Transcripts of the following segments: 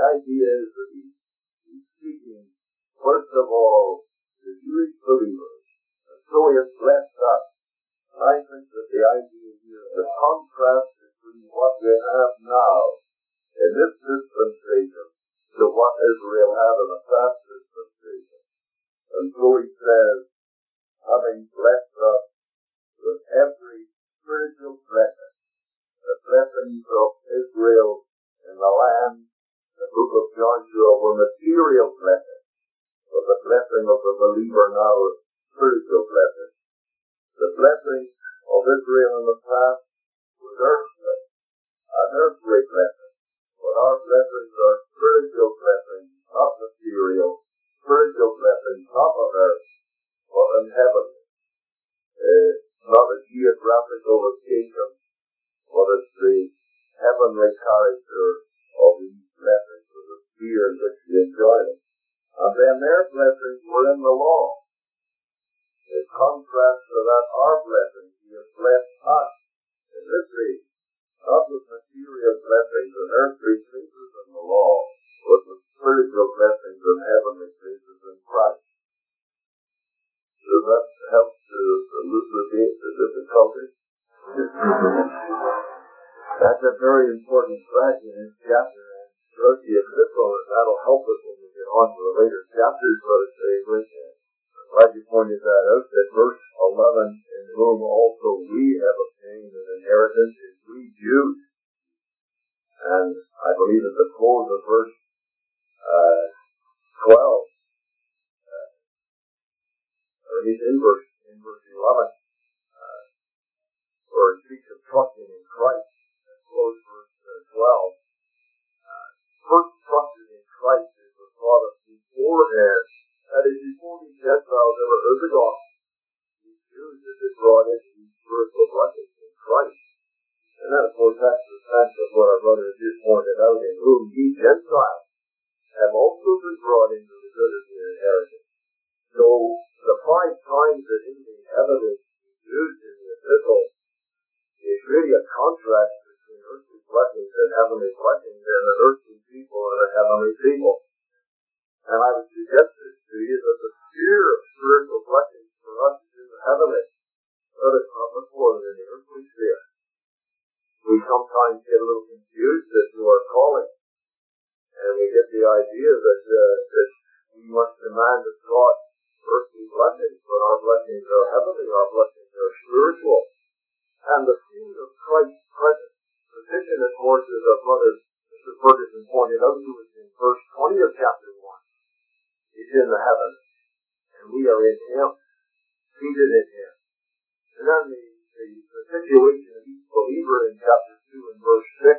idea is that he's speaking, first of all, to Jewish believers, and so he has blessed us. I think that the idea here, the contrast between what we have now in this dispensation to what Israel had in the past dispensation. And so he says, having blessed us with every spiritual blessing, the blessings of Israel in the land, the book of Joshua were material blessings, but the blessing of the believer now is spiritual blessing. The blessing of Israel in the past was earthly, an earthly blessing, but our blessings are spiritual blessings, not material, spiritual blessings, not on earth, but in heaven. Not a geographical location, but it's the heavenly character of these blessings, of the sphere in which we enjoy them. And then their blessings were in the law. In contrast to that, our blessings, he has blessed us in this age, not with material blessings and earthly places in the law, but with spiritual blessings and heavenly places in Christ. Does that help to elucidate the difficulty? That's a very important fact in this chapter, and throughout the epistle, and that'll help us when we get on to the later chapters, so to say, which I'm glad you pointed that out, that verse 11, in whom also we have obtained an inheritance, is we Jews. And I believe at the close of verse 12, or at least in verse 11, where it speaks of trusting in Christ, and close verse 12, first trusted in Christ is the thought of beforehand, that is before these Gentiles ever heard the gospel, these Jews had been brought into these spiritual blessings in Christ. And then, of course, that's the sense of what our brother just pointed out, in whom ye Gentiles have also been brought into the good of your inheritance. So, the 5 times that in the evidence used in the epistle is really a contrast between earthly blessings and heavenly blessings, and an earthly people and a heavenly people. And I would suggest this to you, that the sphere of spiritual blessings for us is in the heavenly, but it's not much more than in the earthly sphere. We sometimes get a little confused as to our calling, and we get the idea that we must demand of God earthly blessings, but our blessings are heavenly, our blessings are spiritual. And the scene of Christ's present position, of course, as our brother Mr. Ferguson pointed out to us in verse 20 of chapter 1, is in the heavens, and we are in Him, seated in Him. And then the situation of each believer in chapter 2 and verse 6,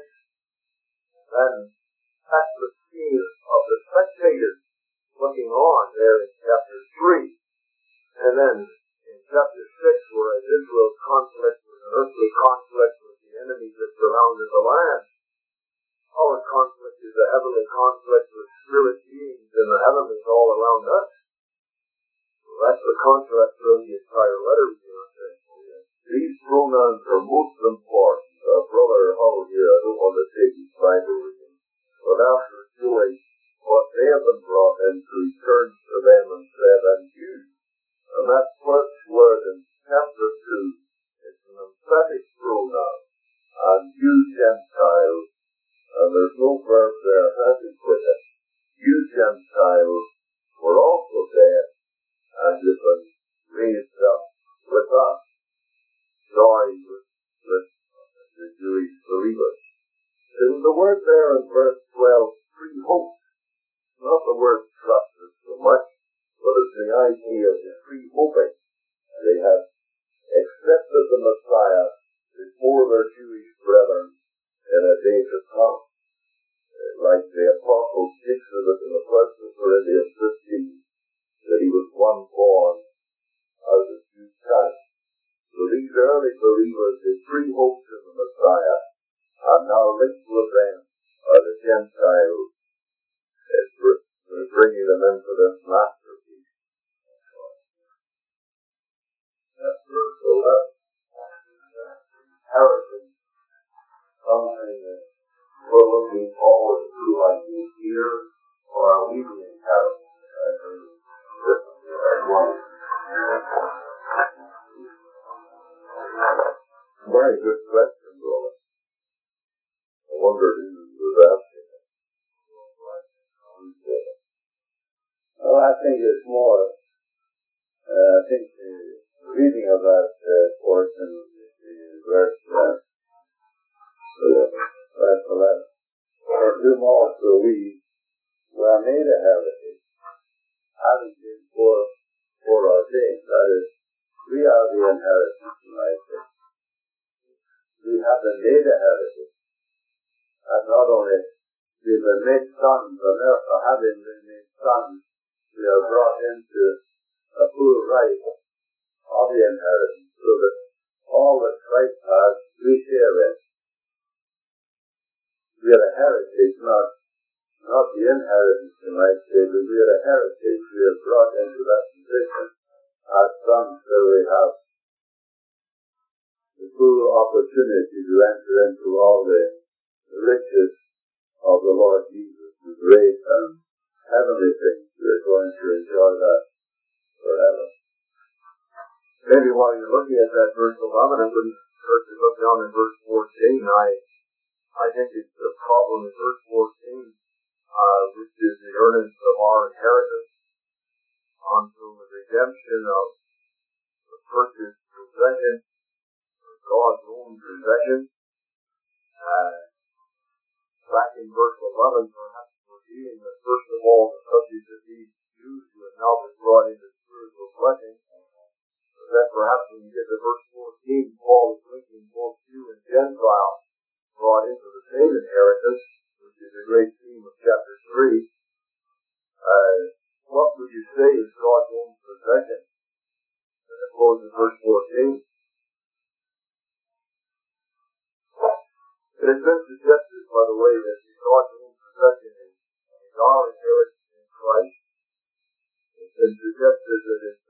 then that's the scene of the spectators looking on there in chapter 3. And then in chapter 6, whereas Israel's conflict was an earthly conflict with the enemies that surrounded the land, our conflict is a heavenly conflict with spirit beings in the heavens all around us. So that's the contrast through the entire letter. These pronouns are most important. Brother Hull here, I don't want to take his time over him, but after doing what they have been brought into, he turns to them and said, and you. And that first word in chapter 2 is an emphatic pronoun, and you Gentiles, and there's no verb there, having with it. You Gentiles were also dead, and you've been raised up with us, joined with the Jewish believers. There's the word there in verse 12, pre-hope. Not the word trusted so much, but it's the idea of the pre-hoping. They have accepted the Messiah before their Jewish brethren in a day to come. Like the Apostle speaks of it in the 1st Corinthians 15, that he was one born out of due time. So these early believers, they pre-hoped in the Messiah, and now linked with them are the Gentiles, bringing them into this masterpiece. That's verse 11. Inheritance, something that we're looking forward to like this year, or are we being carried? Very good question, brother. I wondered who was asking it. Well, I think it's more, I think the reading of that portion is verse 11. For whom also we were made a heritage, having been foreordained. That is, we are the inheritance tonight. We have been made a heritage. And not only we've been made sons, and therefore having been made sons, we are brought into a full right of the inheritance, so that all that Christ has, we share in. We are a heritage, not the inheritance, you might say, but we are a heritage. We are brought into that position as sons, where we have the full opportunity to enter into all the riches of the Lord Jesus, the great and heavenly things. We're going to enjoy that forever. Maybe while you're looking at that verse 11, and when you start to look down in verse 14, I think it's the problem in verse 14, which is the earnest of our inheritance until the redemption of the purchased possession, God's own possession. Back in verse 11, perhaps we're seeing that first of all, the subject of these Jews who have now been brought into spiritual blessing, but then perhaps when you get to verse 14, Paul is linking both Jew and Gentile brought into the same inheritance, which is a great theme of chapter 3. What would you say is God's own possession? And it closes verse 14. It has been suggested, by the way, that God's own possession is our inheritance in Christ. It's been suggested that it's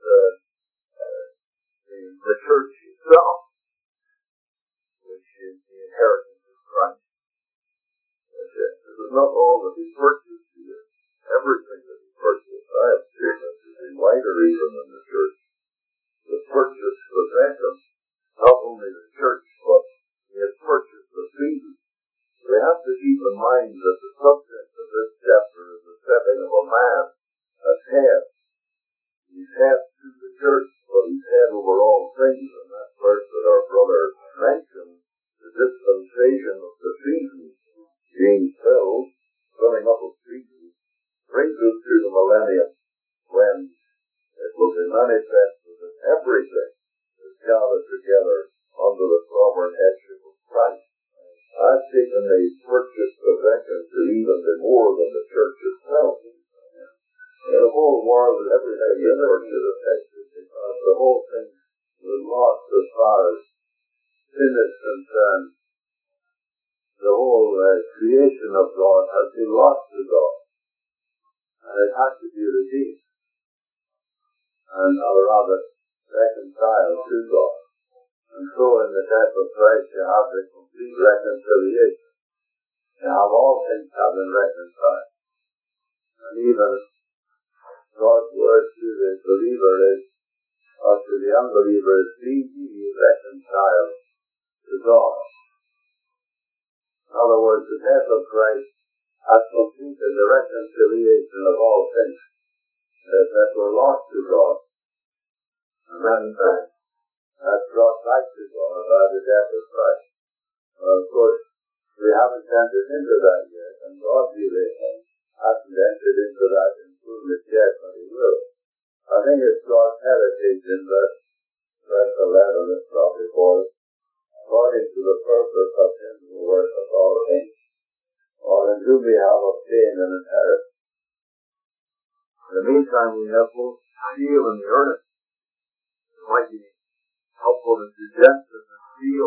the church itself, which is the inheritance of Christ. This is not all that we purchased here. Everything that we purchased, I have statements to be wider even than the church. The purchased possession, not only the church, but we have purchased the seed. We have to keep in mind that the subject of this chapter is the setting of a man as head. He's head to the church, but he's head over all things, and that verse that our brother mentioned, the dispensation of the seasons being filled, filling up of seasons, brings us to the millennium, when it will be manifested that everything is gathered together under the sovereign headship of Christ. I've taken the purchased possession to even be more than the church itself. The whole world and everything is purchased affected, because the whole thing was lost as far as sin is concerned. The whole creation of God has been lost to God, and it has to be redeemed, or rather reconciled to God. And so in the death of Christ you have the complete reconciliation. You have all things have been reconciled. And even God's word to the believer is, or to the unbeliever is, be ye reconciled to God. In other words, the death of Christ has completed the reconciliation of all things that were lost to God. And then that's brought back to God by the death of Christ. Well, of course, we haven't entered into that yet, and God really hasn't entered into that in fullness yet, but He will. I think it's God's heritage in verse 11, it's probably called, according to the purpose of Him who worketh all things, or in whom we have obtained an inheritance. In the meantime, we have both the seal and the earnest. It might be helpful to suggest that the seal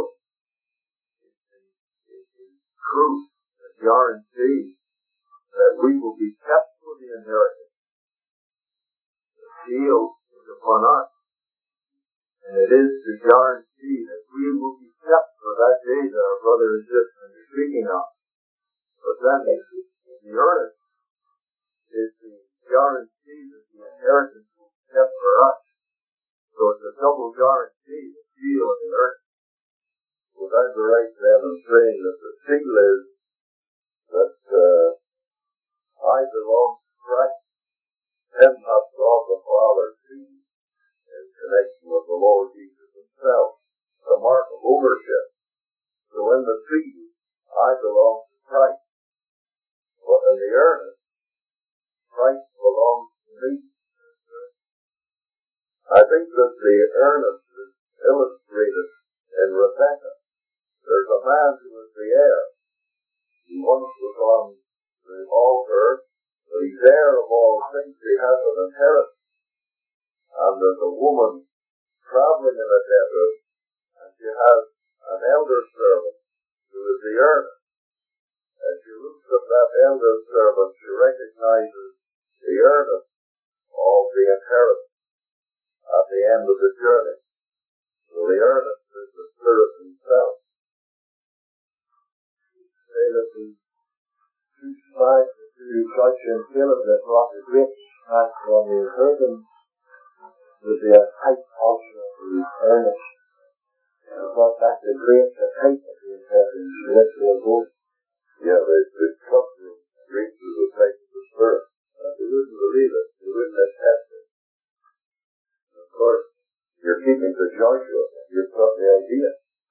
is proof, a guarantee that we will be kept for the inheritance. The seal is upon us, and it is the guarantee that we will be kept for that day that our brother and sister are speaking of. But then the earnest is the guarantee that the inheritance will be kept for us. So it's a double guarantee, the seal and the earnest. Would I be right then in saying that the seal is that I belong to Christ, and not God the Father seal in connection with the Lord Jesus himself, the mark of ownership. So in the seal, I belong to Christ. But in the earnest, Christ belongs to me. I think that the earnest is illustrated in Rebecca. There's a man who is the heir. He once was on the altar, but he's heir of all things. He has an inheritance. And there's a woman traveling in a desert, and she has an elder servant who is the earnest. As she looks at that elder servant, she recognizes the earnest of the inheritance at the end of the journey. So the earnest is the Spirit himself. Say that the two sides to such and Caleb that brought the great back from the inheritance would be a type also of the earnest. And brought back the great, the type of the inheritance, which will go. Yeah, the suffering brings to the type of the Spirit. They wouldn't believe it. They wouldn't attest it. And of course, you're keeping to Joshua. You've got the idea.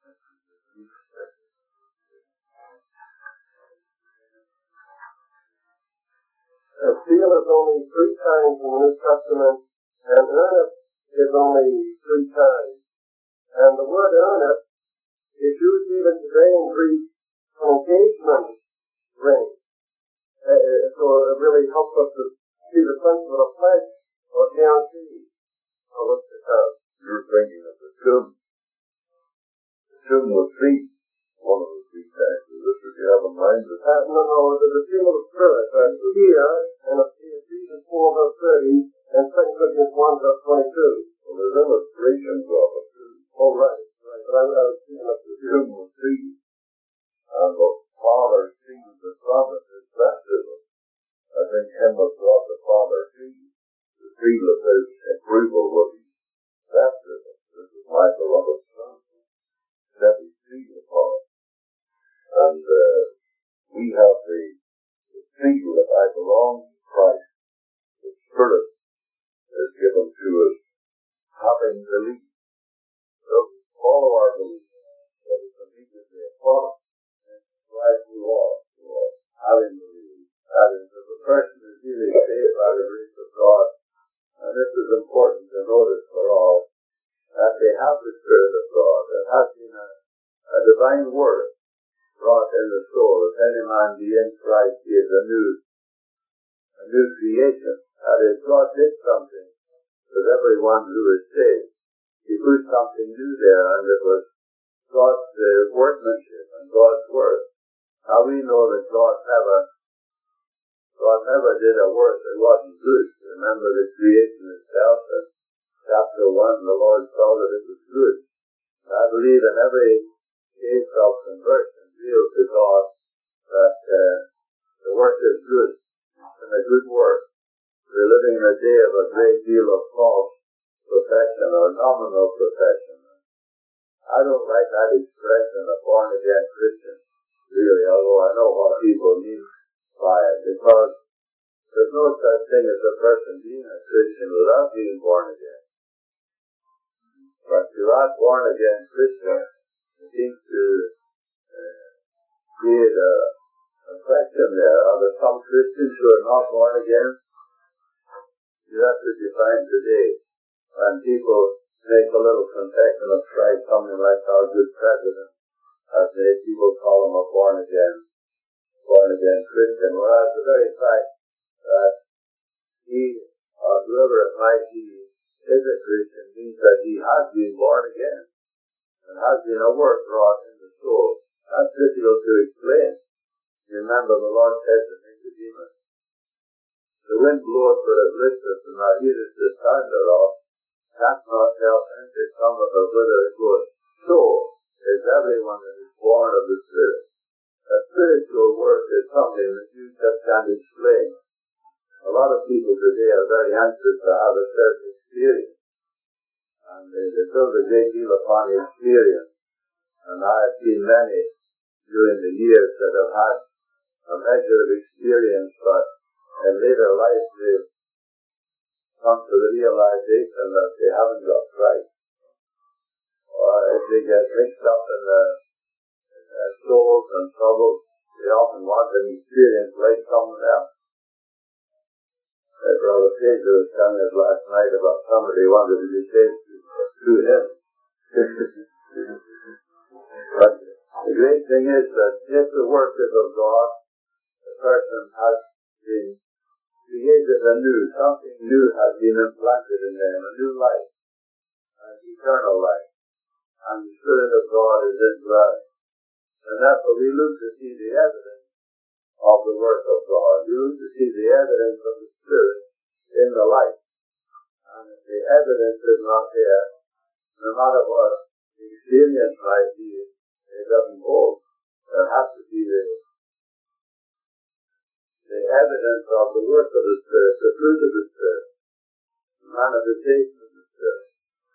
A seal is only 3 times in the New Testament, and earnest is only 3 times. And the word earnest is used even today in Greek for engagement ring. So it really helps us to see the sense of a pledge or guarantee of what's to come. You're thinking of the tomb. The tomb was sealed. One of the 3 times. This is you have in mind. No, the seal of the Spirit. Here, in Ephesians 4 verse 30, and 2 Corinthians 1 verse 22. Well, there's illustrations of it too. Oh, right. But I was thinking of the tomb was sealed. And the Father sealed the Son at his baptism. I think him of God the Father sealed. The seal of his approval was his baptism. This is my beloved Son. Set his seal upon it. And we have the seal that I belong to Christ. The Spirit is given to us, having belief. So follow our belief. That is immediately a promise. And right we are, having belief. That is, if a person is really saved by the grace of God, and this is important to notice for all, that they have the Spirit of God. There has been a divine word brought in the soul. If any man be in Christ, he is a new creation. That is, God did something with everyone who is saved. He put something new there, and it was God's workmanship and God's word. Now we know that God never did a work that wasn't good. Remember the creation itself, in chapter 1, the Lord saw that it was good. I believe in every case of conversion reveals to God that the work is good and a good work. We're living in a day of a great deal of false profession or nominal profession. I don't like that expression, a born-again Christian, really, although I know what people mean by it, because there's no such thing as a person being a Christian without being born again. But if you're not born-again Christian, it seems to create a question there. Are there some Christians who are not born again? That's what you find today. When people make a little confession of Christ, something like our good president has made, people call him a born-again Christian, whereas the very fact that he, or whoever it might be, is a Christian means that he has been born again and has been a work wrought in the soul. That's difficult to explain. You remember the Lord said to Nicodemus, the wind bloweth where it listeth, and thou hearest the sound thereof, canst not tell whence it cometh or whither it goeth. So is everyone that is born of the Spirit. A spiritual work is something that you just can't explain. A lot of people today are very anxious to have a certain experience, and they build a great deal upon experience. And I have seen many during the years that have had a measure of experience, but in later life they've come to the realization that they haven't got right. Or if they get mixed up in their souls and troubles, they often want an experience like someone else. Brother Pedro was telling us last night about somebody who wanted to be saved through him. But the great thing is that if the work is of God, the person has been created anew. Something new has been implanted in them, a new life, an eternal life. And the Spirit of God is indwelling. And therefore we look to see the evidence of the work of God. We look to see the evidence of the Spirit in the life. And if the evidence is not there, no matter what the experience might be, it doesn't hold. There has to be the evidence of the work of the Spirit, the fruit of the Spirit, the manifestation of the Spirit.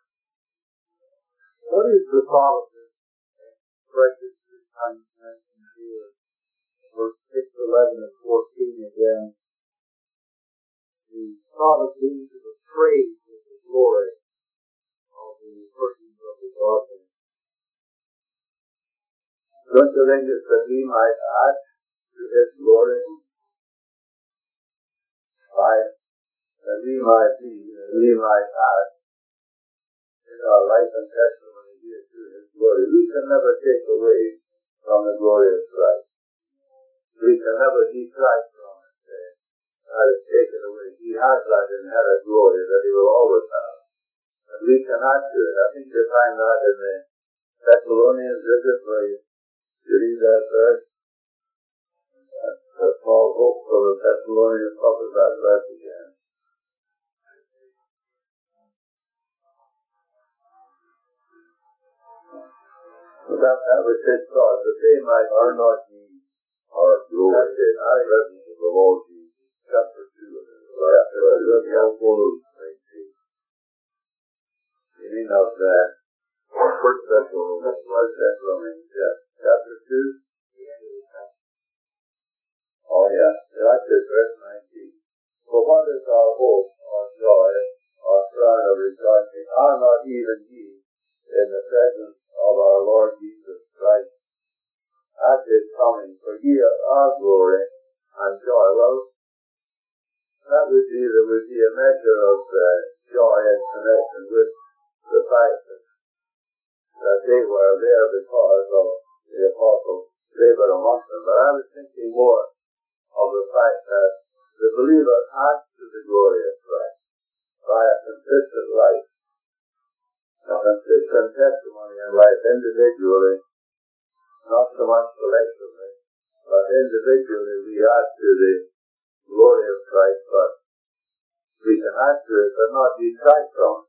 What is the thought of this precious time mentioned here? Verse 6, 11, and 14 again. The thought of being to the praise of the glory of the persons of the Godhead. Don't you think it's that we might add to His glory? That we might be, that we might add in our life and testimony here to His glory. We can never take away from the glory of Christ. We can never detract from it. That is taken away. He has that inherent glory that He will always have. And we can add to it. I think you find that in the Thessalonians visit where you read that verse. That Paul hopes for the Thessalonians published that verse again. But that was his thought, that they might are not ye our glory. That's it. I read the Lord Jesus, chapter 2 of it. You mean of that First Thessalonians, yes. Chapter 2? Oh yeah, that's it, verse 19. For what is our hope, our joy, our crown of rejoicing? Are not even ye in the presence of our Lord Jesus Christ at His coming? For ye are our glory and joy. Well, that would be, there would be a measure of joy in connection with the fact that they were there because of the apostles labored amongst them. But I was thinking more of the fact that the believer adds to the glory of Christ by a consistent life, a consistent testimony in life individually, not so much collectively, but individually we add to the glory of Christ, but we can add to it but not detract from it.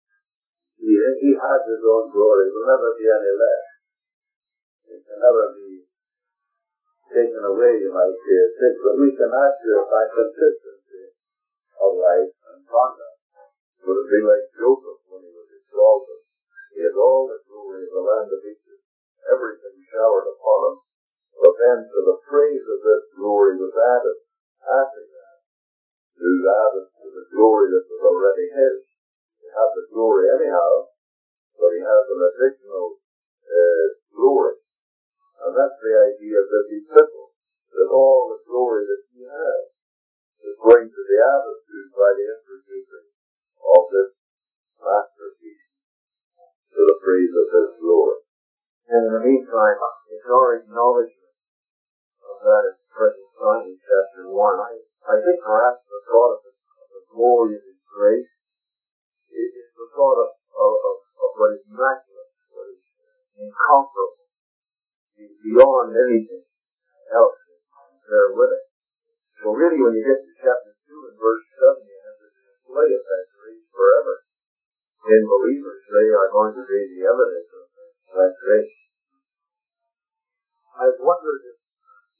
He has His own glory. It will never be any less. It can never be taken away, you might say, but we can add to it by consistency of life and conduct. It would be like Joseph when he was exalted. He had all the glory of the land of Egypt, everything showered upon him. But then to the praise of this glory was added after that. It was added to the glory that was already his. He had the glory anyhow, but he has an additional glory. And that's the idea of this epistle, that all the glory that he has is going to be added to by the introducing of this masterpiece to the praise of his glory. And in the meantime, it's our acknowledgement of that at the present time in chapter 1. I think perhaps the thought of the glory of His grace is the thought of what is immaculate, what is incomparable, beyond anything else there with it. So really when you get to chapter 2 and verse 7, you have the display of that grace forever. In believers, they are going to be the evidence of that grace. I've wondered if, in my own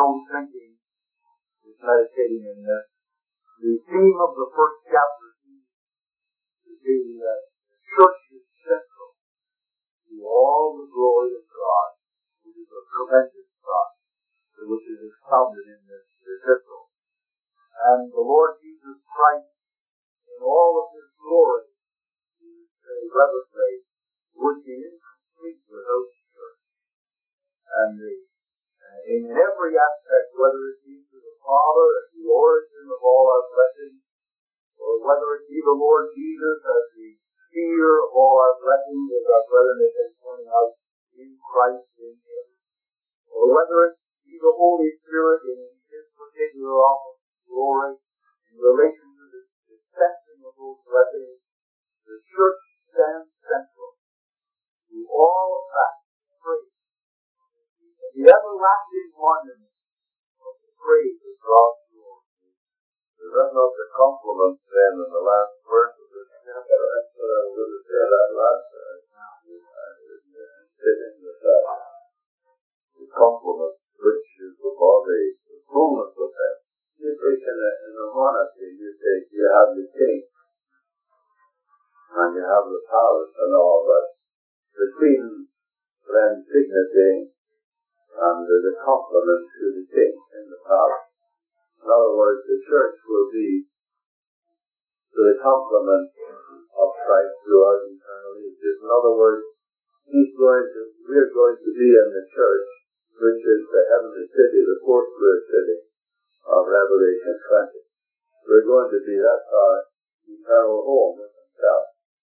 was thinking, just meditating in this, the theme of the first chapter seems to be that the church is central to all the glory of God, which is a tremendous God, which is expounded in this epistle. And the Lord Jesus Christ, in all of his glory, you say reverently, would be incomplete without the church. And in every aspect, whether it be to the Father as the origin of all our blessings, or whether it be the Lord Jesus as the seer of all our blessings, as our brethren have been pointing out, in Christ, in him, or whether it be the Holy Spirit in his particular office of glory, in relation to the dispensing of those blessings, the church stands central to all of that praise. The everlasting monument of the praise of God's glory. Is that not the compliment then in the last verse of this chapter? That's what I was going to say that last time. Sitting with that. The compliment, which is the body, the fullness of that. You take in a monarchy, you have the king, and you have the palace and all, but the queen lends dignity and the complement to the king in the palace. In other words, the church will be the complement of Christ throughout eternal ages. In other words, we're going to be in the church, which is the heavenly city, the fourth great city of Revelation 20. We're going to be, that's our eternal home with himself.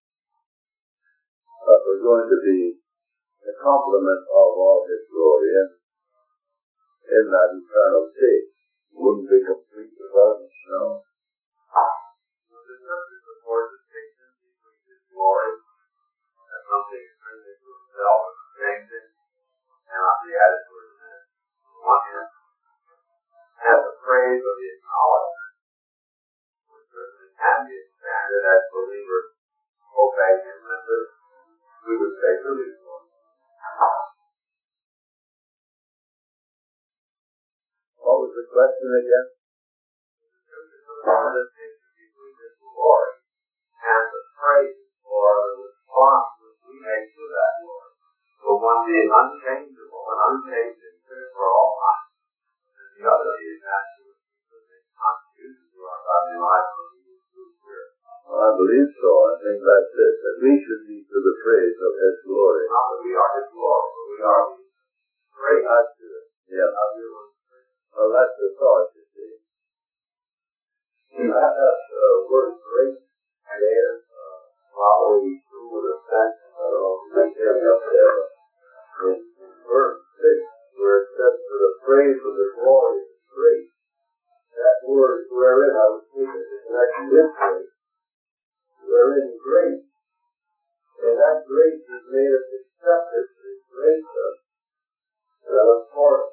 But we're going to be the complement of all his glory in that eternal state. Wouldn't be complete without it, no. So the church is the fourth distinction between his glory and something intrinsic to himself and the same thing cannot be added to his name. On one hand, and the praise of the acknowledgement, which certainly can be expanded as believers obey him and live. We would say to his glory. What was the question again? The distinction between his glory and the praise or the response which we make to that glory. The one being unchangeable and unchanging for all time, and the other being absolute because it constitutes to our godly life of the Spirit. Well, I believe so. I think that's it. That we should be to the praise of his glory. Not that we are his glory, but we are the praise. That's it. Yeah. Well, that's the thought, you see. That word great there, probably through the sense up there in verse 6, where it says, for the praise of the glory is great. That word, wherein I was thinking, is connection with grace. Wherein grace, and that grace has made us accept it, it grace us. That of course,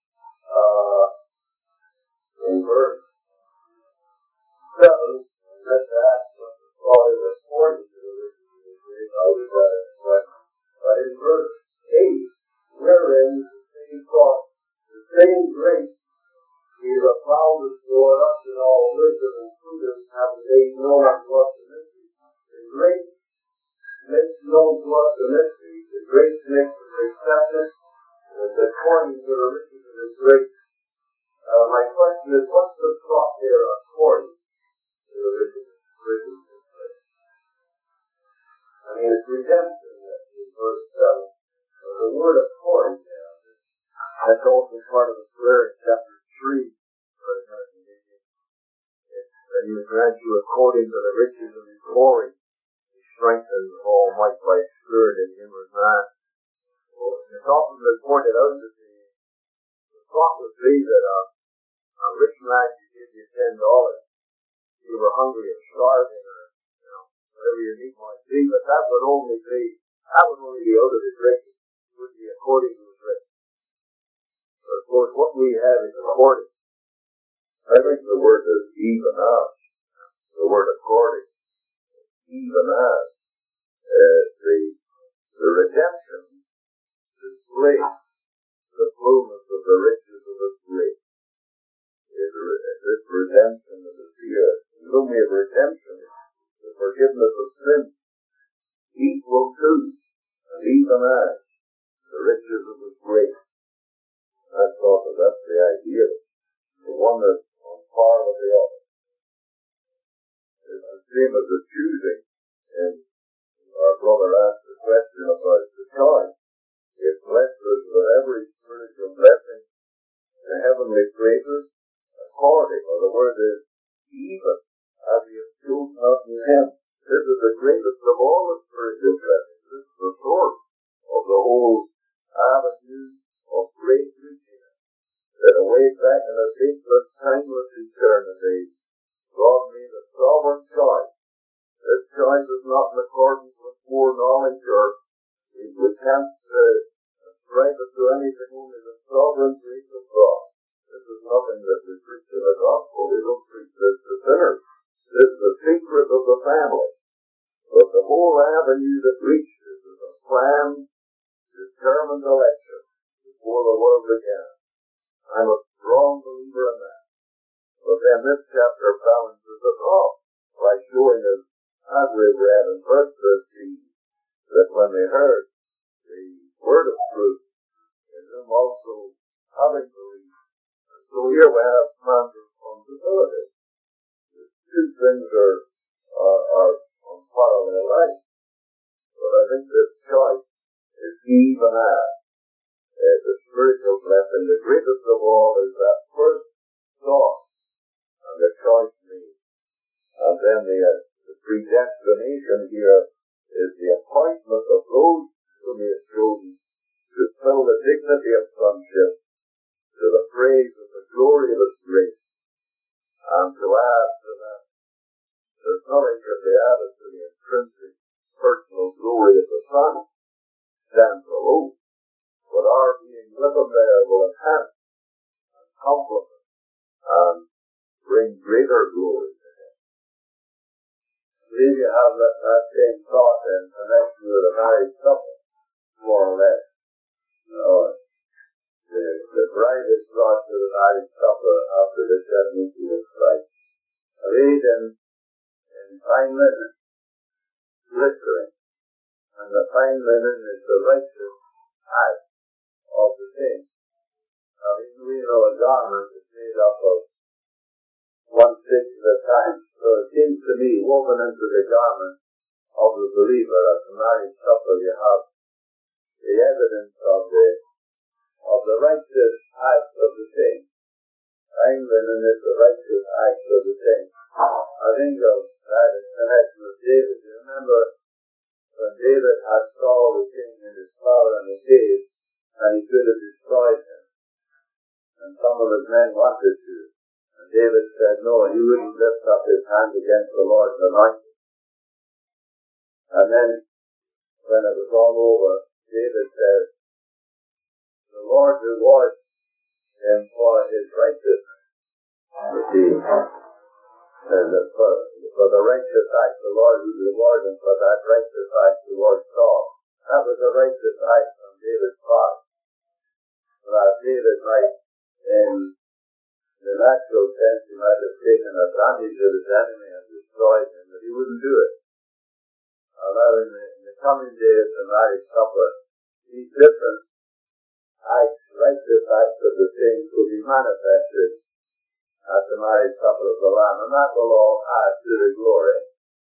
in verse 7, let's ask what the thought is according to the riches of his grace. How we got it. But in verse 8, wherein the same thought, the same grace, is abounded toward us in all wisdom and prudence, having made known unto us the mystery. The grace makes known to us the mystery. The grace makes us accept it. It's according to the riches of his grace. My question is, what's the thought there according to the riches of his grace? I mean, it's redemption in verse 7. The word according there, that's also part of the prayer in chapter 3. And he will grant you according to the riches of his glory. He strengthens all might by spirit in him or man. Well, it's often been pointed out that the thought would be that a rich man could give you $10 if you were hungry or starving or whatever your need might be, but that would only be out of his riches. It would be according to his riches. But of course, what we have is according. I think the word is even as. The word according. Even as. The redemption displays the fullness of the riches of his grace. me of redemption, the forgiveness of sin, equal to, and even as, the riches of His grace. I thought that's the idea, the one that's on par with the other. It's the same as the choosing, and our brother asked the question about the choice. It blesses us with every spiritual blessing, the heavenly places, according, or the word is, even as He has chosen us in Him. This is the greatest of all the spiritual blessings. This is the source of the whole avenue of great reaching. That away back in a deepless, timeless eternity, God made a sovereign choice. This choice is not in accordance with foreknowledge, or we can't ascribe it to anything, only the sovereign grace of God. This is nothing that we preach in the gospel. We don't preach this to sinners. This is the secret of the family. But the whole avenue that reaches is a planned, determined election before the world began. I'm a strong believer in that. But then this chapter balances it off by showing us, as we've read in verse 13, that when they heard the word of truth, in whom also having believed. And so here we have man's responsibility. The two things are on parallel lines. But I think this choice is even as the spiritual blessing. The greatest of all is that first thought and the choice made. And then the predestination here is the appointment of those whom He has chosen to fill the dignity of sonship, to the praise of the glory of His grace, and to add to that. There's nothing can be added to the intrinsic personal glory of the Son, stands alone, but our being with Him there will enhance and complement and bring greater glory to Him. I believe you have that same thought in connection with the marriage couple, more or less. The bride is brought to the marriage supper after the ceremony of Christ, arrayed in fine linen, glittering, and the fine linen is the righteous act of the saint. Now, we know a garment is made up of one stitch at a time, so it seems to me, woven into the garment of the believer at the marriage supper, you have the evidence of the righteous acts of the saint. Fine linen is the righteous acts of the saint. I think of that in connection with David. You remember when David had Saul the king in his power in the cave, and he could have destroyed him. And some of his men wanted to. And David said no, he wouldn't lift up his hand against the Lord's anointed. And then, when it was all over, David said, the Lord rewards him for his righteousness. For the righteous act, the Lord would reward him for that righteous act towards Saul. That was a righteous act on David's part. That David might, in the natural sense, he might have taken advantage of his enemy and destroyed him, but he wouldn't do it. Now, in the coming days, the marriage supper, these different acts, righteous acts of the saints will be manifested at the marriage supper of the Lamb, and that will all add to the glory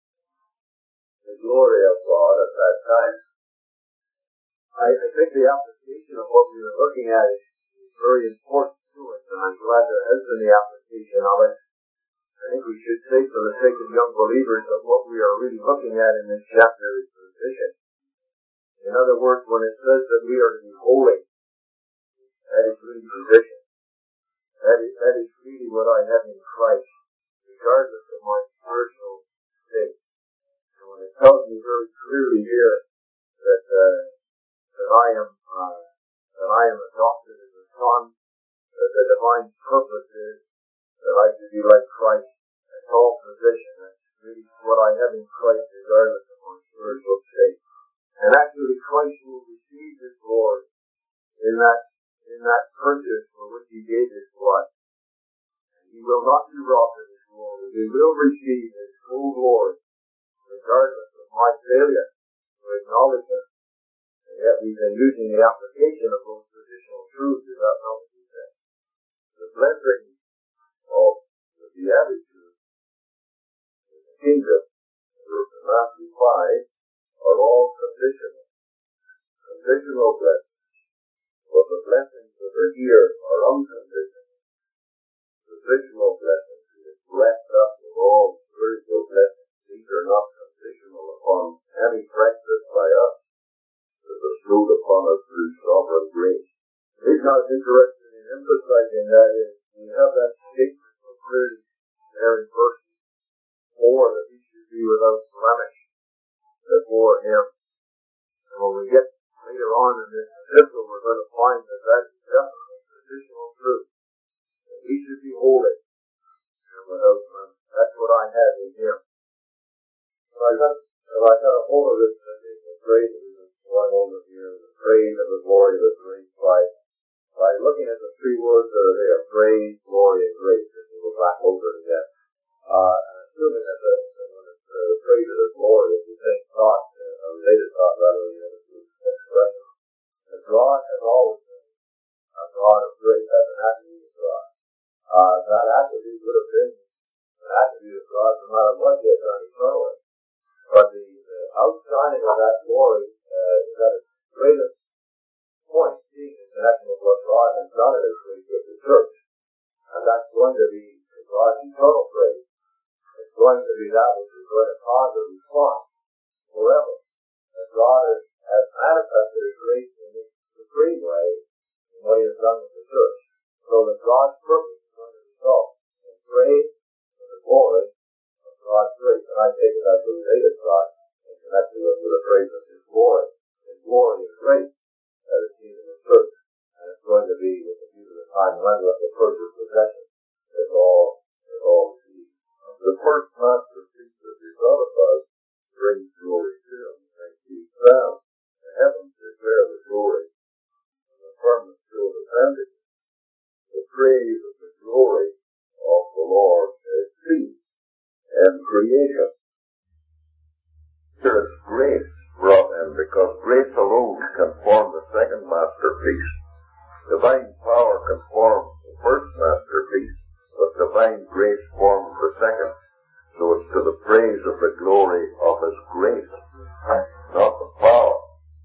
of God at that time. I think the application of what we were looking at is very important to us, and I'm glad there has been the application of it. I think we should say, for the sake of young believers, that what we are really looking at in this chapter is position. In other words, when it says that we are to be holy, that is really position. That is really what I have in Christ, regardless of my spiritual state. And when it tells me very clearly here that I am adopted as a son, that the divine purpose is that I should be like Christ at all position. That's really what I have in Christ, regardless of my spiritual state. And actually, Christ will receive His glory in that purchase for which He gave His blood. And He will not be robbed of His glory. we will receive His full glory, regardless of my failure to acknowledge it. And yet we've been using the application of those traditional truths without knowledge them. The blessing of the Beatitude in the kingdom, in Matthew 5, are all conditional. Conditional blessings. But the blessings that are here are unconditional. Conditional blessings. He has blessed us with all spiritual blessings. These are not conditional upon any practice by us. That is bestowed upon us through sovereign grace. He's not interested in emphasizing that we have that statement of praise there in verse 4 that we should be without blemish before Him. And when we get later on in this epistle, we're going to find that that is definitely traditional truth. That we should be holy and without blemish. That's what I have in Him. So I got a hold of this phrase that we've been going over here, the praise of the glory of the grace by looking at the three words that are there, praise, glory, and grace. If we go back over it again. And assuming that when it's the praise of the glory, it's the same thought, a related thought rather than the other two expressions. That God has always been a God of grace. That's an attribute of God. That attribute would have been an attribute of God no matter what He had done eternally. But the outshining of that glory is at its greatest point, being in connection with what God has done in His grace with the church. And that's going to be God's eternal grace. It's going to be that which is going to cause a response forever. That God has manifested His grace in this supreme way in what He has done with the church. So that God's purpose is going to result in praise and the glory of God's grace. And I take it as a related thought in connection with the praise of His glory. His glory is grace that is seen in the church. And it's going to be with the view of the time when the purchase possession is all received. The first masterpiece that we thought about brings glory to Him. And He found the heavens declare the glory and the firmament show the foundation. The praise of the glory of the Lord is seen in creation. There is grace brought in because grace alone can form the second masterpiece. Divine power can form the first masterpiece, but divine grace forms the second. So it's to the praise of the glory of His grace, not the power.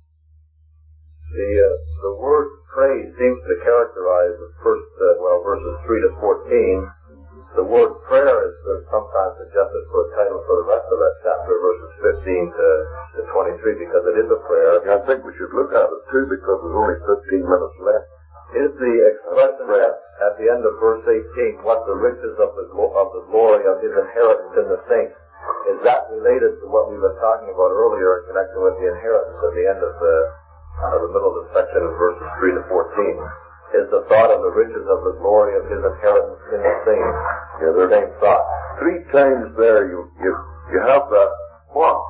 The word praise seems to characterize the first, verses 3 to 14. The word prayer is sometimes suggested for a title for the rest of that chapter, verses 15 to 23, because it is a prayer. I think we should look at it too, because there's only 15 minutes left. Is the expression at the end of verse 18, what the riches of the glory of His inheritance in the saints? Is that related to what we were talking about earlier in connection with the inheritance at the end of the middle of the section of verses 3 to 14? Is the thought of the riches of the glory of His inheritance in the saints? Yeah, the same thought. 3 times there you have that what?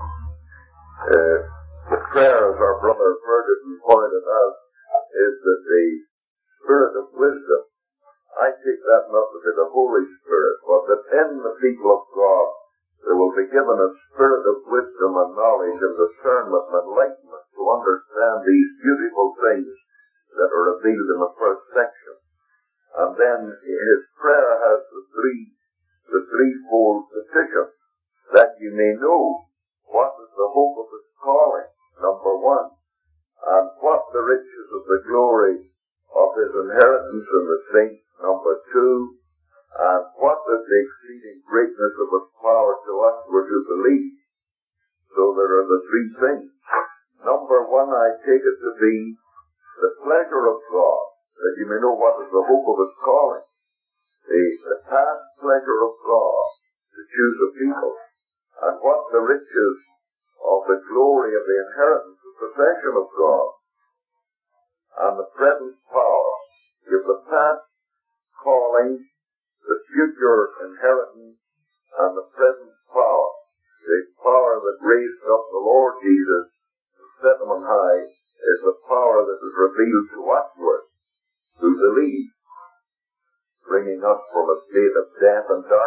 The prayer, as our brother Ferguson pointed out, is that the Spirit of wisdom, I take that not to be the Holy Spirit, but that in the people of God there will be given a spirit of wisdom and knowledge and discernment and enlightenment to understand these beautiful things that are revealed in the first section. And then his prayer has the threefold petition, that you may know what is the hope of His calling, number 1, and what the riches of the glory of His inheritance in the saints, number 2, and what is the exceeding greatness of His power to us who to believe. So there are the 3 things. Number 1, I take it to be the pleasure of God, that you may know what is the hope of His calling. The past pleasure of God to choose a people, and what the riches of the glory of the inheritance, the possession of God, and the present power. Give the past calling, the future inheritance, and the present power. The power that raised up the Lord Jesus and set Him on high is the power that is revealed to usward who believe, bringing us from a state of death and darkness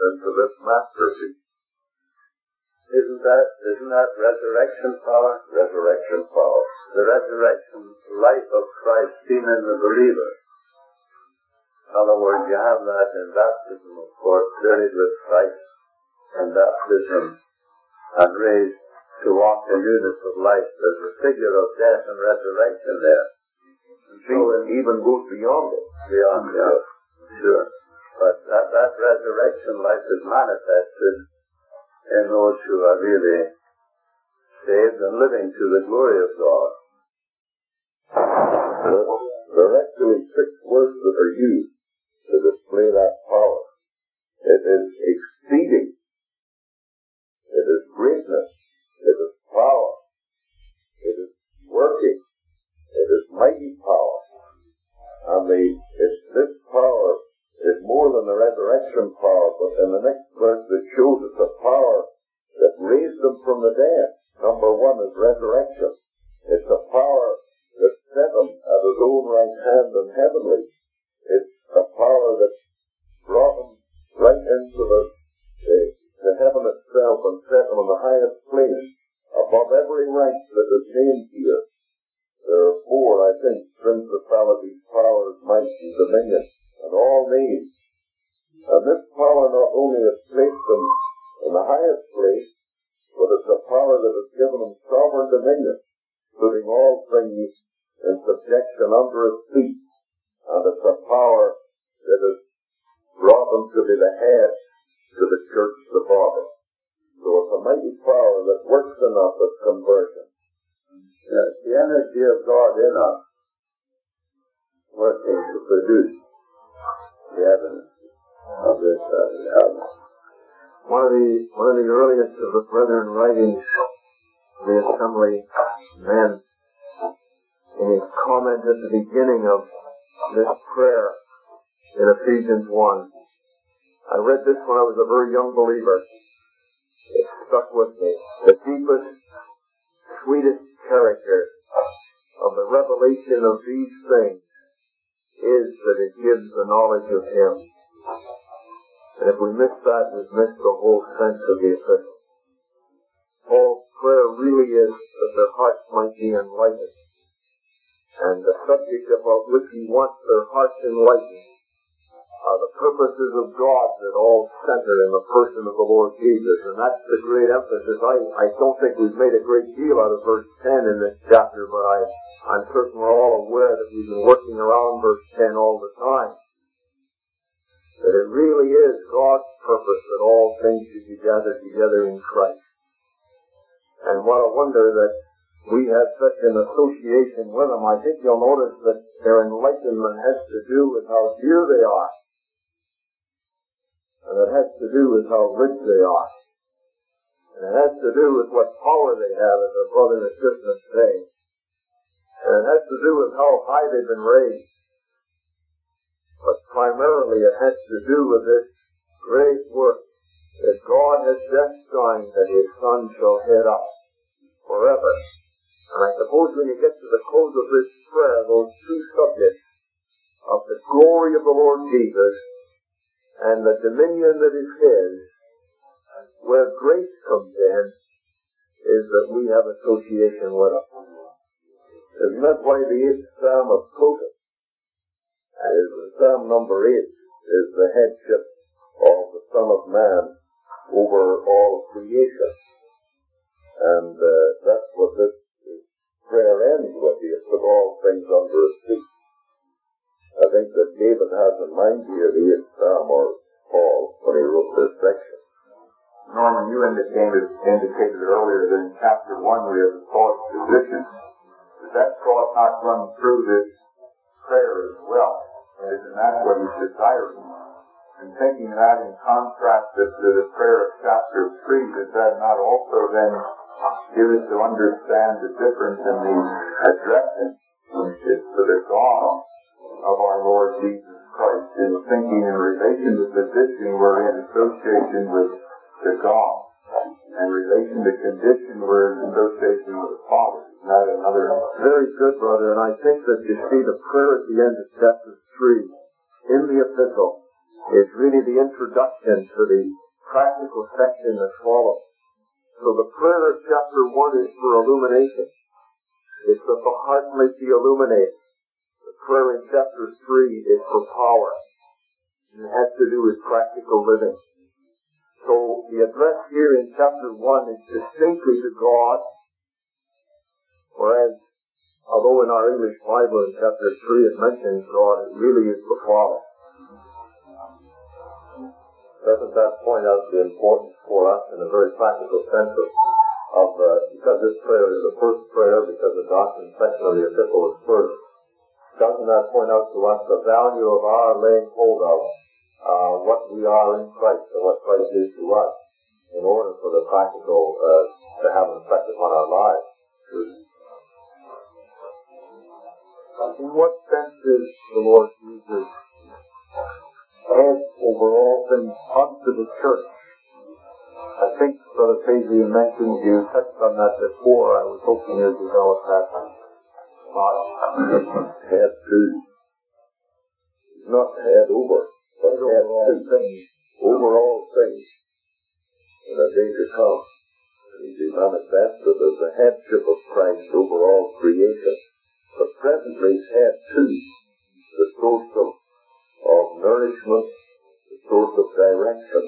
into this masterpiece. Isn't that resurrection power? Resurrection power. The resurrection life of Christ seen in the believer. In other words, you have that in baptism, of course, buried with Christ in baptism and raised to walk in newness of life. There's a figure of death and resurrection there. And so it even goes beyond it. Beyond, yeah. Sure. But that resurrection life is manifested in those who are really saved and living to the glory of God. There are actually 6 words that are used to display that power. It is exceeding. It is greatness. It is power. It is working. It is mighty power. And this power is more than the resurrection power, but in the next verse it shows us a power that raised them from the dead. Number 1 is resurrection. It's a power that set him at his own right hand in heavenly. It's a power that brought him right into the heaven itself and set him in the highest place, above every rank that is named here. There are 4, I think, principalities, powers, might, and dominion, and all names. And this power not only has placed him in the highest place, but it's a power that has given him sovereign dominion, putting all things in subjection under his feet. And it's a power that has brought him to be the head to the church, the body. So it's a mighty power that works in us at conversion. Yes, the energy of God in us working to produce the evidence of this reality. One of the earliest of the brethren writings of the assembly men, in his comment at the beginning of this prayer in Ephesians 1. I read this when I was a very young believer. It stuck with me. The deepest, sweetest character of the revelation of these things is that it gives the knowledge of Him. And if we miss that, we've missed the whole sense of the epistle. Paul's prayer really is that their hearts might be enlightened. And the subject about which he wants their hearts enlightened are the purposes of God that all center in the person of the Lord Jesus. And that's the great emphasis. I don't think we've made a great deal out of verse 10 in this chapter, but I'm certain we're all aware that we've been working around verse 10 all the time. That it really is God's purpose that all things should be gathered together in Christ. And what a wonder that we have such an association with them. I think you'll notice that their enlightenment has to do with how dear they are. And it has to do with how rich they are. And it has to do with what power they have, as our brother and sister say. And it has to do with how high they've been raised. But primarily it has to do with this great work that God has destined that His Son shall head up forever. And I suppose when you get to the close of this prayer, those 2 subjects of the glory of the Lord Jesus and the dominion that is His, where grace comes in, is that we have association with Him. Isn't that why the 8th Psalm of Tobit, Psalm number 8, is the headship of the Son of Man over all creation? And that's what this prayer ends with, is to put all things under His feet. I think that David has in mind here the 8th Psalm, or Paul, when he wrote this section. Norman, you indicated earlier that in chapter 1 we have the thought position. Does that thought not run through this prayer as well? And isn't that what he's desiring? And thinking that in contrast to the prayer of chapter 3, does that not also then give us to understand the difference in the addressing to the God of our Lord Jesus Christ? Is thinking in relation to position, we're in association with the God, and relation to condition, we're in association with the Father. Not another. Very good, brother. And I think that you see the prayer at the end of chapter 3 in the epistle is really the introduction to the practical section that follows. So the prayer of chapter 1 is for illumination. It's that the heart might be illuminated. The prayer in chapter 3 is for power. And it has to do with practical living. So the address here in chapter 1 is distinctly to God, whereas although in our English Bible in chapter 3 it mentions God, it really is the Father. Doesn't that point out the importance for us in a very practical sense of because this prayer is the first prayer, because the doctrine section of the epistle is first, doesn't that point out to us the value of our laying hold of what we are in Christ and what Christ is to us in order for the practical to have an effect upon our lives? In what sense is the Lord Jesus head over all things unto the church? I think, Brother Paisley, you mentioned, you touched on that before. I was hoping you'd develop that thought. Head to, not head over, but head to, over all things in the day to come. He's been manifested as the headship of Christ over all creation. But presently head to, the source of nourishment, the source of direction.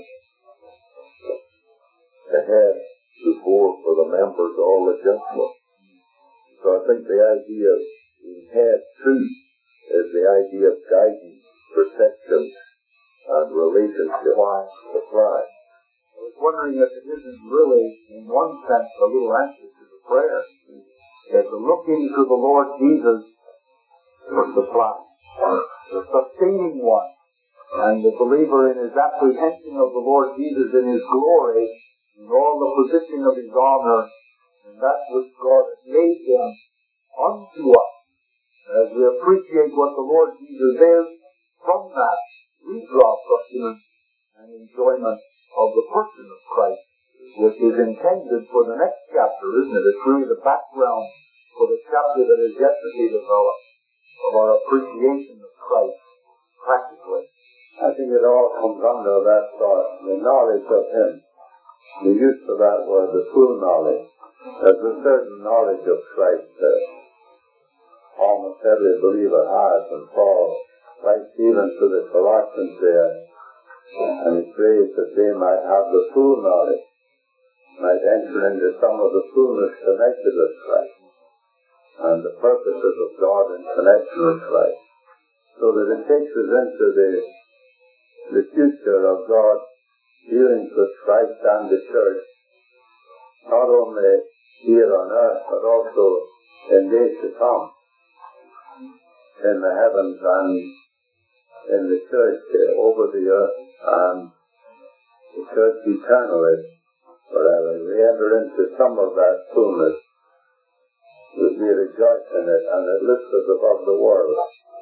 The head before for the members all adjustment. So I think the idea of being head to is the idea of guidance, protection, and relationship. Supply. I was wondering if it isn't really, in one sense, a little answer to the prayer. It's looking to the Lord Jesus for supply, the sustaining one, and the believer in his apprehension of the Lord Jesus in his glory, in all the position of his honor, and that which God has made him unto us. As we appreciate what the Lord Jesus is, from that we draw sustenance and enjoyment of the person of Christ, which is intended for the next chapter, isn't it? It's really the background for the chapter that is yet to be developed of our appreciation of Christ practically. I think it all comes under that thought, the knowledge of Him. The use of that word, the full knowledge. There's a certain knowledge of Christ that almost every believer has, and Paul writes even to the Colossians there, and he prays that they might have the full knowledge, might enter into some of the fullness connected with Christ, and the purposes of God in connection with Christ, so that it takes us into the future of God dealings with Christ and the church, not only here on earth, but also in days to come, in the heavens and in the church over the earth, and the church eternally, wherever we enter into some of that fullness, we rejoice in it, and it lifts us above the world.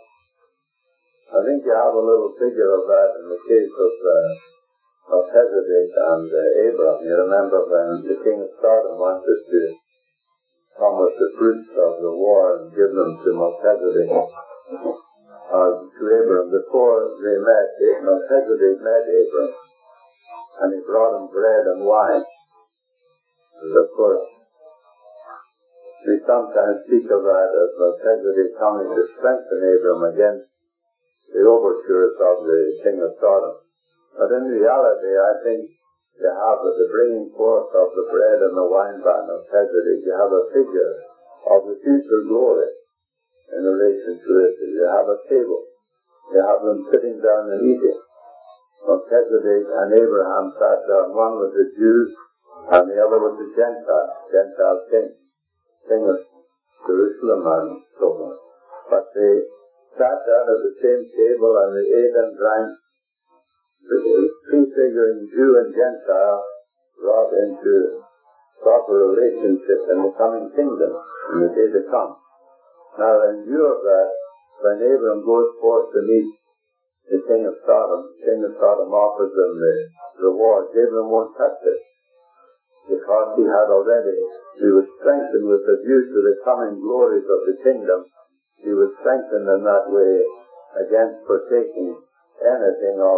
I think you have a little figure of that in the case of Melchizedek and Abraham. You remember when the king of Sodom wanted to come with the fruits of the war and give them to Melchizedek, to Abraham. Before they met, Melchizedek met Abraham, and he brought him bread and wine. And of course, we sometimes speak of that as Melchizedek coming to strengthen Abraham against the overtures of the king of Sodom. But in reality, I think you have the bringing forth of the bread and the wine by Melchizedek. You have a figure of the future glory in relation to it. You have a table. You have them sitting down and eating. Melchizedek and Abraham sat down. One was the Jews and the other was the Gentile king of Jerusalem and so on. But they sat down at the same table and they ate and drank, prefiguring Jew and Gentile brought into proper relationship in the coming kingdom in the day to come. Now, in view of that, when Abraham goes forth to meet the king of Sodom offers him the reward. Abraham won't touch it, because he was strengthened with the view to the coming glories of the kingdom. He was strengthened in that way against partaking anything of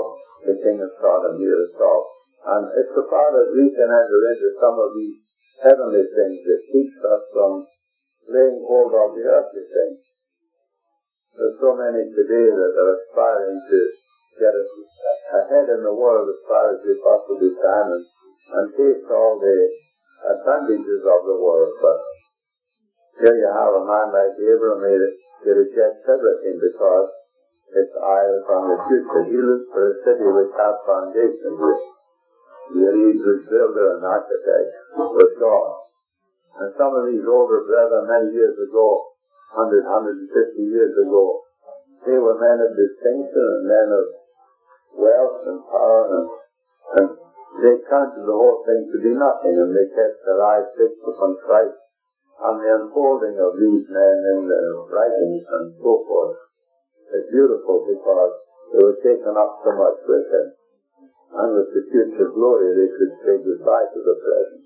the king of Sodom here to Saul. And it's the thought that we can enter into some of these heavenly things that keeps us from laying hold of the earthly things. There's so many today that are aspiring to get ahead in the world as far as they possibly can and taste all the advantages of the world. But here you have a man like Abraham, he rejects everything because it's eyes on the future. He looks for a city which has foundations. Here he is a builder and architect with God. And some of these older brethren many years ago, 100, 150 years ago, they were men of distinction and men of wealth and power, and they counted the whole thing to be nothing, and they kept their eyes fixed upon Christ and the unfolding of these men in their writings and so forth. It's beautiful because they were taken up so much with him, and with the future glory they could say goodbye to the present.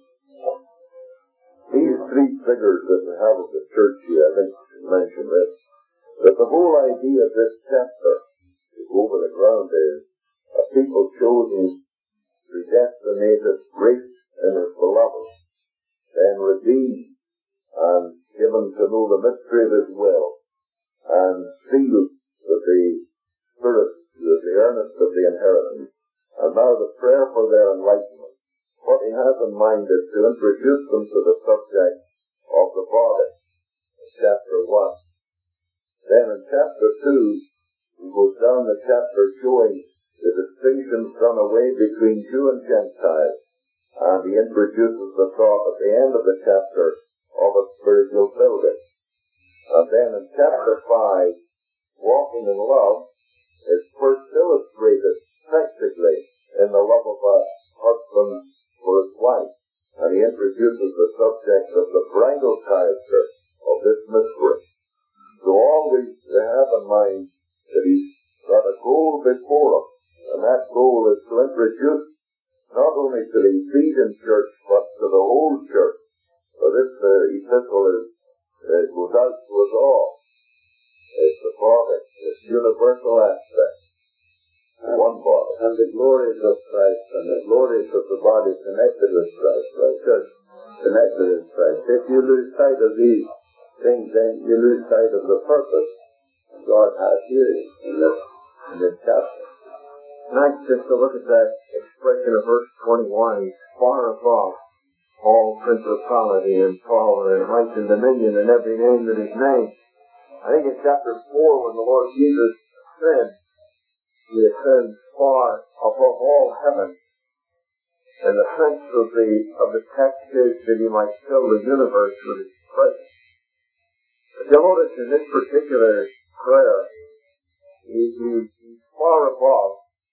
These three figures that we have of the church here, I think we should mention this, that the whole idea of this chapter, over the ground, is a people chosen, predestinated, great in his beloved, then redeemed, and given to know the mystery of his will, and sealed with the Spirit, with the earnest of the inheritance. And now the prayer for their enlightenment. What he has in mind is to introduce them to the subject of the body in chapter 1. Then in chapter 2, he goes down the chapter showing the distinctions done away between Jew and Gentile, and he introduces the thought at the end of the chapter of a spiritual building. And then in chapter 5, walking in love is first illustrated practically in the love of a husband for his wife, and he introduces the subject of the bridal character of this mystery. So always they have in mind that he's got a goal before him, and that goal is to introduce not only to the Ephesian church, but to the whole church. So this epistle goes out to us all. It's the body, this universal aspect, one body. And the glories of Christ and the glories of the body connected with Christ, the church connected with Christ. If you lose sight of these things, then you lose sight of the purpose God has here in this chapter. Nice just to look at that expression of verse 21, he's far above all principality and power and might and dominion and every name that is named. I think in chapter 4, when the Lord Jesus ascends, he ascends far above all heaven. And the sense of the text is that he might fill the universe with his presence. But you'll notice in this particular prayer, he's far above,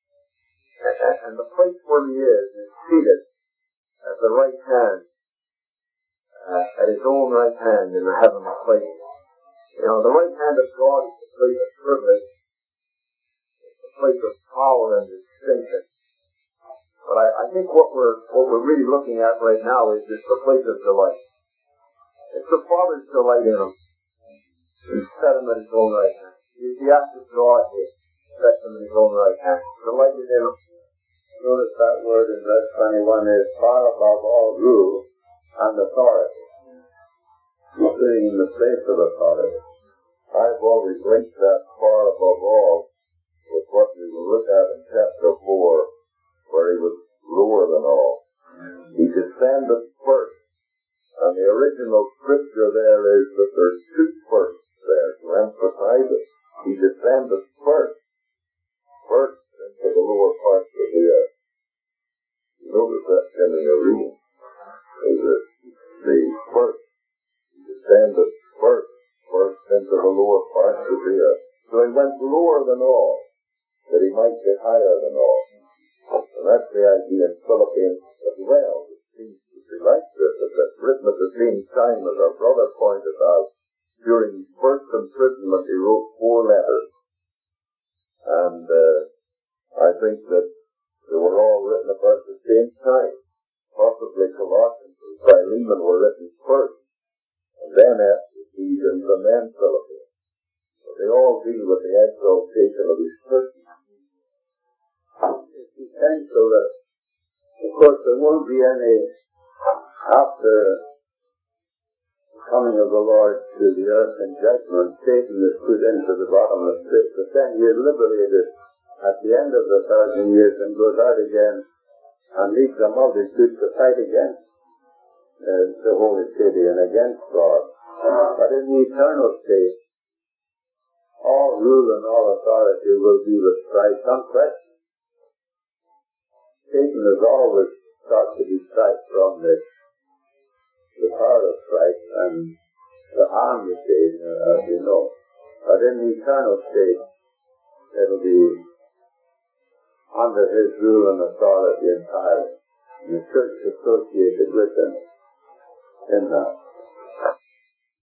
and the place where he is seated at the right hand, at his own right hand in the heavenly place. You know, the right hand of God is the place of privilege. It's the place of power and distinction. But I think what we're really looking at right now is just the place of delight. It's the Father's delight in him. He set him at his own right hand. He asked of God to set him at his own right hand. Delighted in him. Notice that word in verse 21 is far above all rule and authority. He's sitting in the place of authority. I've always linked that far above all with what we will look at in chapter 4, where he was lower than all. He descended first, and the original scripture there is that there's two firsts there to emphasize it. He descended first into the lower parts of the earth. You notice that in the reading. Is it the first? He descended first into the lower parts of the earth. So he went lower than all, that he might be higher than all. And that's the idea in Philippians as well. It seems to be like this, that it's written at the same time as our brother pointed out. During his first imprisonment, he wrote 4 letters. And I think that they were all written about the same time. Possibly Colossians and Philemon were written first, and then Ephesians, and then Philippians. So they all deal with the exaltation of his person. potential that, of course, there won't be any after the coming of the Lord to the earth in judgment. Satan is put into the bottomless pit, but then he is liberated at the end of the 1,000 years and goes out again and leads a multitude to fight against the holy city and against God. But in the eternal state, all rule and all authority will be with Christ unquestioned. Satan has always sought to distract from the power of Christ and to harm the Savior, as you know. But in the eternal state, it will be under his rule and authority entirely. And the church associated with him in that.